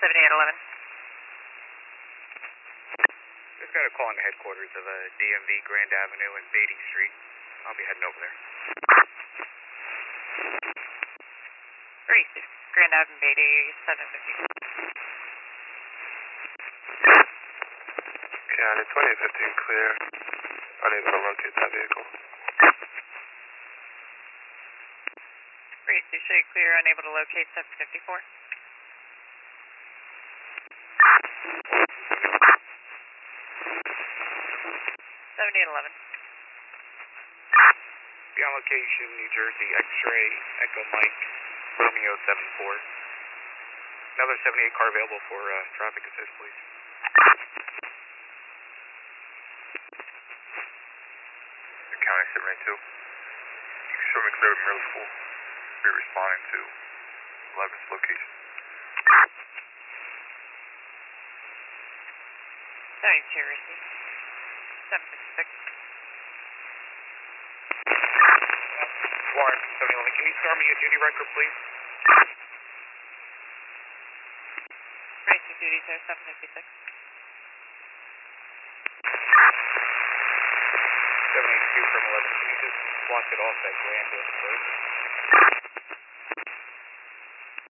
7811. Just got a call in the headquarters of DMV Grand Avenue and Beatty Street. I'll be heading over there. 36 Grand Avenue, Beatty, 750. County 2015 clear. Unable to locate that vehicle. 36, show you clear, unable to locate 754. 7811. Be on location, New Jersey, X-ray, Echo Mike, Romeo 74. Another 78 car available for traffic assist, please. County 782. You can show me clear with middle school. Be responding to 11's location. 72 receive. 756. Warren, 711. Can you start me a duty record, please? 32 duty, sir, 756. 782 from 11. Can you just block it off that grand first?